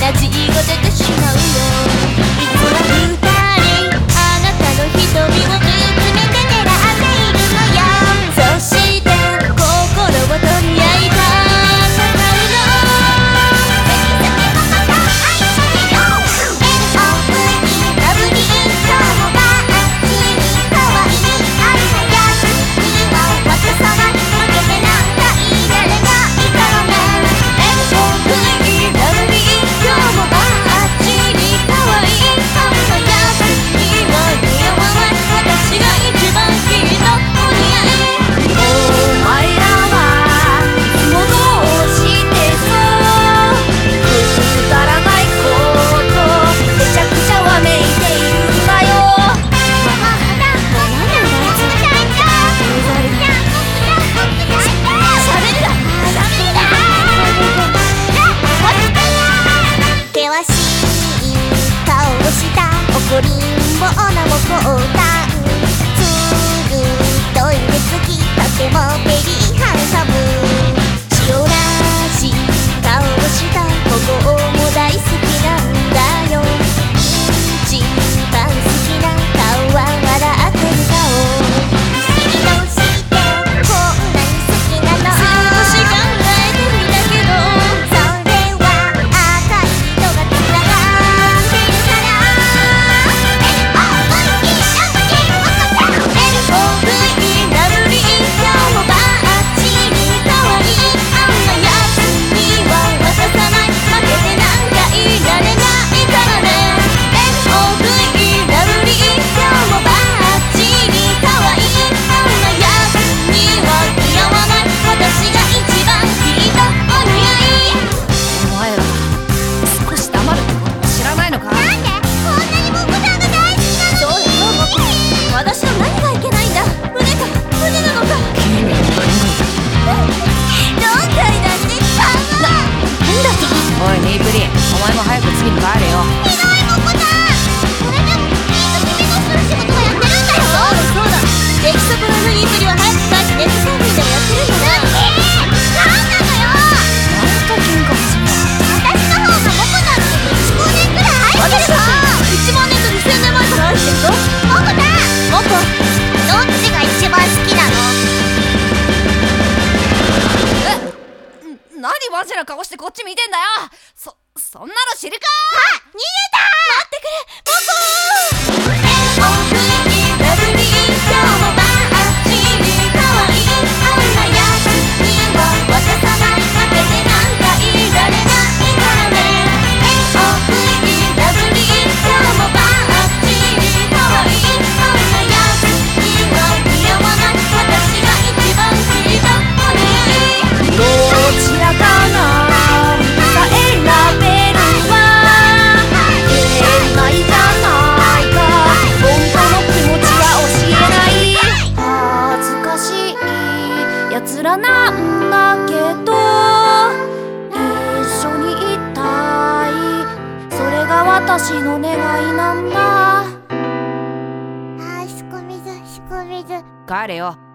ラジーが出てしまうよ。いつも二人あなたの瞳を見つめて狙っているのよ。そして心を取り合いた怒りんぼなもこうたんすぐトイレ好きとてもペリハンサム塩らしい顔をしたここも大好きなんだよ。一番好きな顔は笑ってる顔。どうしてこんなに好きなの？少し考えてみたけどそれは赤い人がつながってるからお前も早く次に帰れよ。 ひどいもこだ。それでも君のする仕事はやってるんだよ。そうだそうだ。出来損ないの言いぶりは早く帰ってネットサーフィンでもやってるんだな。なんなのよ。 また喧嘩始めた。 私の方がモコなんて1光年くらい愛してるさ。1万年と2000年前から愛してるぞ。モコだモコ、どっちが一番好きなの？ 何マジな顔してこっち見てんだよ。そんなの知るか。 あ、逃げた。待ってくれモコ。ラブリー今日もバッチリ可愛いあんなやつには渡さない。負けてなんかいられないからね。ラブリー今日もバッチリ可愛いあんなやつには似合わない。私が一番きっとお似合い。 どちらかな選べるわ。ないじゃないか。本当の気持ちが教えない。恥ずかしいやつらなんだけど一緒にいたい。それが私の願いなんだ。 しこ水しこ水。 帰れよ。